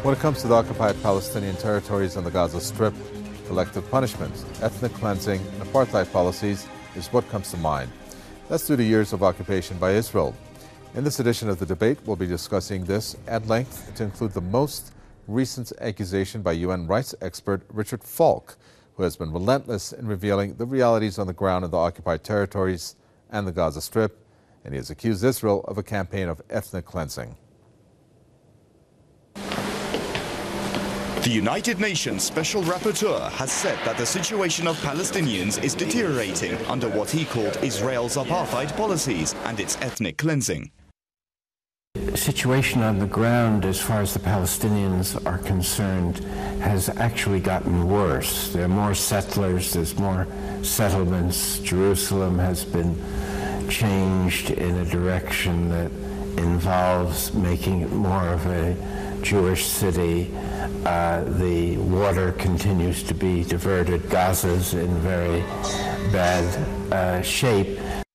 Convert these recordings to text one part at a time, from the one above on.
When it comes to the occupied Palestinian territories and the Gaza Strip, collective punishment, ethnic cleansing, and apartheid policies is what comes to mind. That's due to years of occupation by Israel. In this edition of the debate, we'll be discussing this at length to include the most recent accusation by UN rights expert Richard Falk, who has been relentless in revealing the realities on the ground in the occupied territories and the Gaza Strip, and he has accused Israel of a campaign of ethnic cleansing. The United Nations Special Rapporteur has said that the situation of Palestinians is deteriorating under what he called Israel's apartheid policies and its ethnic cleansing. The situation on the ground as far as the Palestinians are concerned has actually gotten worse. There are more settlers, there's more settlements. Jerusalem has been changed in a direction that involves making it more of a Jewish city. The water continues to be diverted. Gaza's in very bad shape.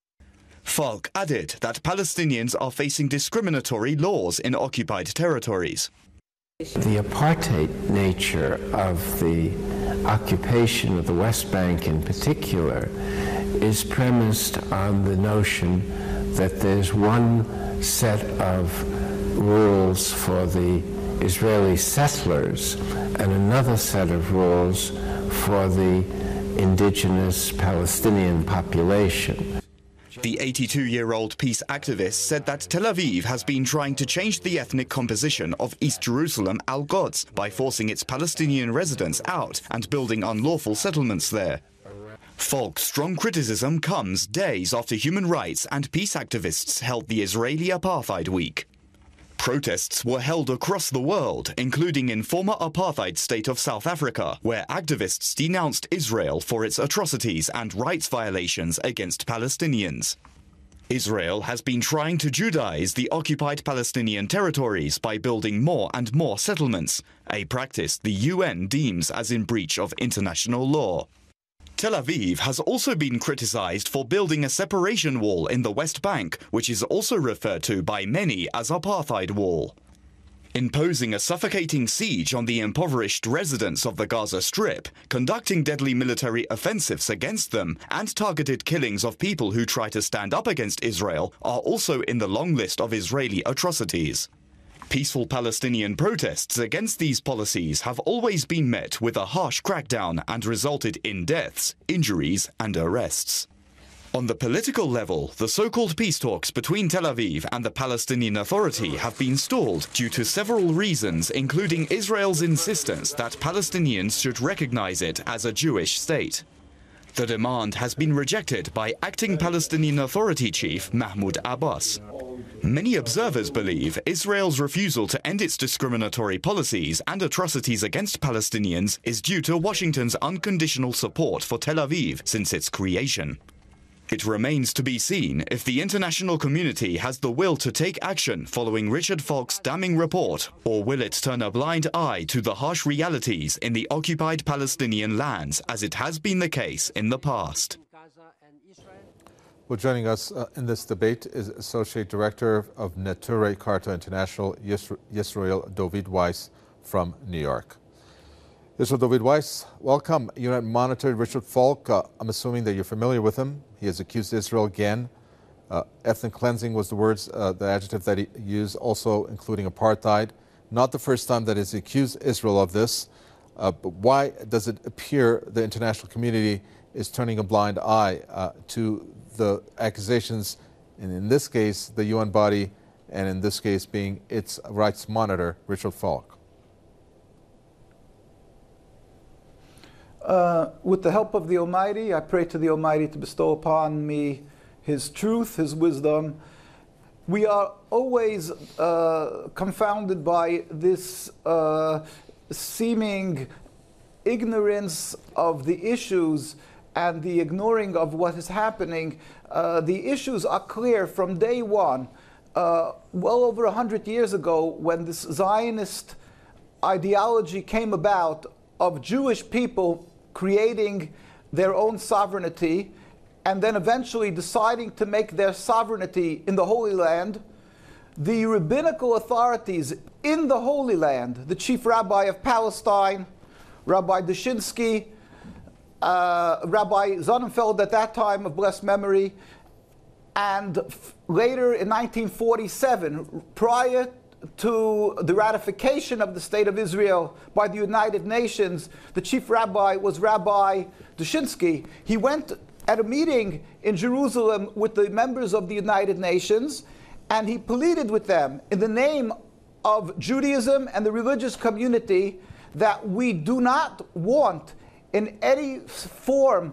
Falk added that Palestinians are facing discriminatory laws in occupied territories. The apartheid nature of the occupation of the West Bank in particular is premised on the notion that there's one set of rules for the Israeli settlers and another set of rules for the indigenous Palestinian population. The 82-year-old peace activist said that Tel Aviv has been trying to change the ethnic composition of East Jerusalem Al-Quds by forcing its Palestinian residents out and building unlawful settlements there. Falk's strong criticism comes days after human rights and peace activists held the Israeli Apartheid Week. Protests were held across the world, including in former apartheid state of South Africa, where activists denounced Israel for its atrocities and rights violations against Palestinians. Israel has been trying to Judaize the occupied Palestinian territories by building more and more settlements, a practice the UN deems as in breach of international law. Tel Aviv has also been criticized for building a separation wall in the West Bank, which is also referred to by many as Apartheid Wall. Imposing a suffocating siege on the impoverished residents of the Gaza Strip, conducting deadly military offensives against them, and targeted killings of people who try to stand up against Israel are also in the long list of Israeli atrocities. Peaceful Palestinian protests against these policies have always been met with a harsh crackdown and resulted in deaths, injuries, and arrests. On the political level, the so-called peace talks between Tel Aviv and the Palestinian Authority have been stalled due to several reasons, including Israel's insistence that Palestinians should recognize it as a Jewish state. The demand has been rejected by acting Palestinian Authority chief Mahmoud Abbas. Many observers believe Israel's refusal to end its discriminatory policies and atrocities against Palestinians is due to Washington's unconditional support for Tel Aviv since its creation. It remains to be seen if the international community has the will to take action following Richard Falk's damning report, or will it turn a blind eye to the harsh realities in the occupied Palestinian lands, as it has been the case in the past. Well, joining us in this debate is Associate Director of Neturei Karta International, Yisrael David Weiss from New York. Yisrael David Weiss, welcome. You had monitored Richard Falk. I'm assuming that you're familiar with him. He has accused Israel again. Ethnic cleansing was the adjective that he used, also including apartheid. Not the first time that he's accused Israel of this. But why does it appear the international community is turning a blind eye to the accusations, and in this case, the UN body, and in this case being its rights monitor, Richard Falk? With the help of the Almighty, I pray to the Almighty to bestow upon me His truth, His wisdom. We are always confounded by this seeming ignorance of the issues and the ignoring of what is happening. The issues are clear from day one. Well over 100 years ago, when this Zionist ideology came about of Jewish people creating their own sovereignty and then eventually deciding to make their sovereignty in the Holy Land, the rabbinical authorities in the Holy Land, the chief rabbi of Palestine, Rabbi Dushinsky, Rabbi Sonnenfeld at that time of blessed memory, and later in 1947, prior to the ratification of the State of Israel by the United Nations, the chief rabbi was Rabbi Dushinsky. He went at a meeting in Jerusalem with the members of the United Nations, and he pleaded with them in the name of Judaism and the religious community that we do not want in any form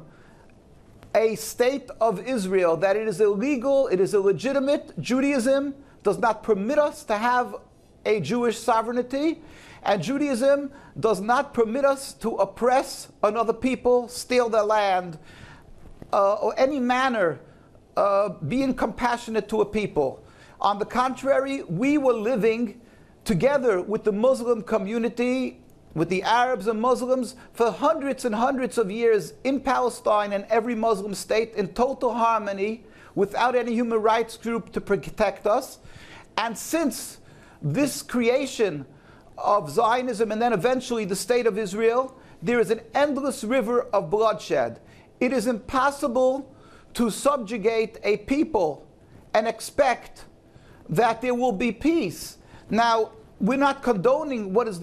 a state of Israel, that it is illegal, it is illegitimate. Judaism does not permit us to have a Jewish sovereignty, and Judaism does not permit us to oppress another people, steal their land, or any manner being compassionate to a people. On the contrary, we were living together with the Muslim community, with the Arabs and Muslims, for hundreds and hundreds of years in Palestine and every Muslim state in total harmony, without any human rights group to protect us. And since this creation of Zionism and then eventually the State of Israel, there is an endless river of bloodshed. It is impossible to subjugate a people and expect that there will be peace. Now, we're not condoning what is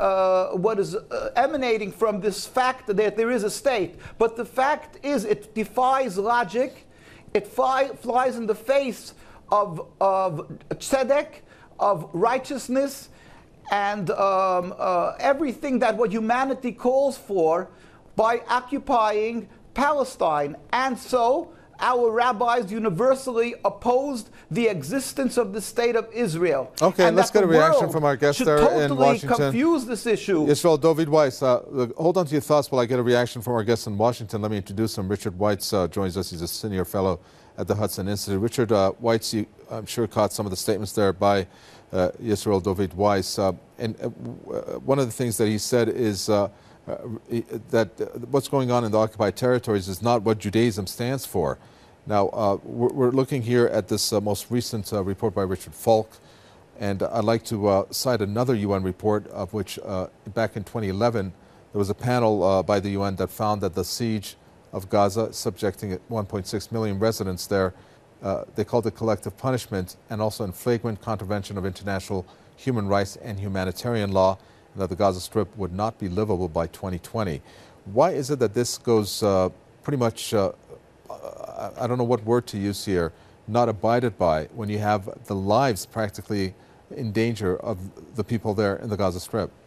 emanating from this fact that there is a state, but the fact is it defies logic. It flies in the face of tzedek, of righteousness, and everything that what humanity calls for by occupying Palestine. And so our rabbis universally opposed the existence of the State of Israel. Okay, and let's get a reaction from our guest there in Washington. Confuse this issue. Yisrael Dovid Weiss, hold on to your thoughts while I get a reaction from our guest in Washington. Let me introduce him. Richard Weitz joins us. He's a senior fellow at the Hudson Institute. Richard Weitz, you, I'm sure, caught some of the statements there by Yisrael Dovid Weiss. And one of the things that he said is that what's going on in the occupied territories is not what Judaism stands for. Now, we're looking here at this most recent report by Richard Falk, and I'd like to cite another UN report of which back in 2011 there was a panel by the UN that found that the siege of Gaza, subjecting 1.6 million residents there, they called it collective punishment and also in flagrant contravention of international human rights and humanitarian law, and that the Gaza Strip would not be livable by 2020. Why is it that this goes pretty much I don't know what word to use here, not abided by when you have the lives practically in danger of the people there in the Gaza Strip?